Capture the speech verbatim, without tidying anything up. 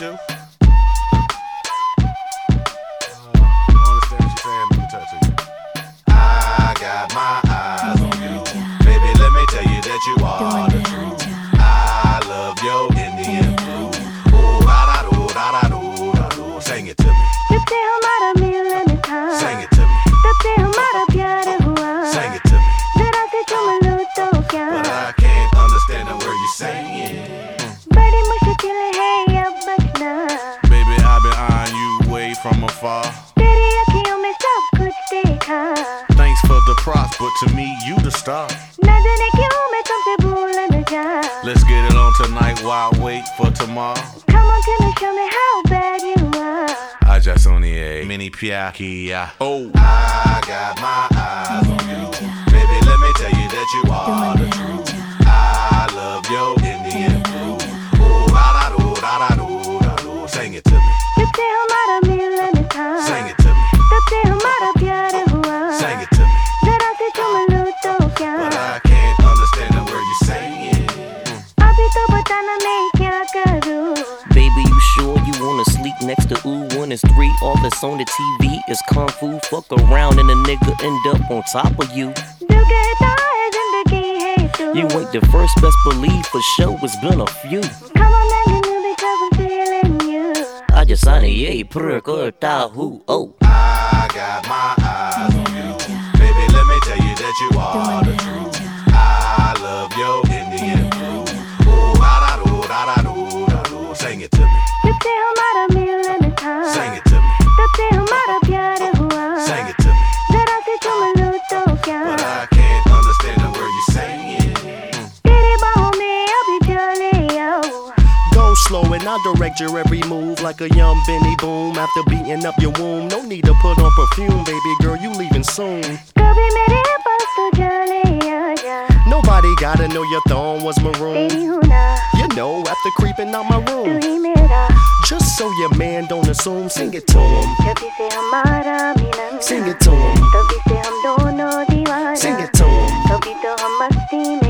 too. Uh, I don't understand what you're saying. Let me talk to you. I got my eyes on you, baby. Let me tell you that you are the truth. I love your Indian blues. Ooh, da da do, da da do, da do. Sing it to me. जब से हमारा मिलन था, Sing it to me. तब से हमारा प्यार हुआ. Sing it to me. जरा से चूम लूं तो क्या? But I can't understand the word you're saying. बड़ी मुश्किल है अब बचना. Baby, I've been eyeing you way from afar. तेरी अखियों में सब कुछ देखा. Thanks for the props, but to me, you the star. न जाने क्यों मैं तुमसे भूल न जा. Let's get it on tonight while I wait for tomorrow. Come on, tell me, show me how bad you are. I just only a mini piakia. Oh, I got my eyes on you, baby. Let me tell you that you are the truth. I love your Indian blues. Ooh, da da do, da da do, da do. Sing it to me. जब से हमारा मिलन था, Sing it to me. तब से हमारा प्यार हुआ. Sing it to me. जरा से चूम लूं तो क्या? But I can't understand the word you're saying. अभी तो बताना मैं क्या करूं. Baby, you sure you wanna sleep next to ooh? One is three, all that's on the T V is kung fu. Fuck around and a nigga end up on top of you. दिल कहता है जिंदगी है तू. You ain't the first, best believe for sure it's been a few. Come on, man, you know because I'm feeling you. I just signed a yay, perk who? Oh, I got my eyes on you, baby. Let me tell you that you are the truth. I love your Indian blues. Ooh, da da do, da da do, da do. Sing it to me. जब से हमारा मिलन था, Sing it to me. तब से हमारा प्यार हुआ. Sing it to me. जरा से चूम लूं तो क्या? But I can't understand the word you're saying. तेरी बाहों में अभी चले आओ. Go slow and I'll direct your every move like a young Benny Boom. After beating up your womb, no need to put on perfume, baby girl, you leaving soon. कभी मेरे पास तो चले आजा. Nobody gotta know your thong was maroon. तेरी हूँ ना, You know, after creeping out my तू room. ही मेरा. Just so your man don't assume, sing it to him. जब से हमारा मिलन, Sing it to him. तभी से हम दोनों दीवाना. Sing it to him. कभी तो हम मस्ती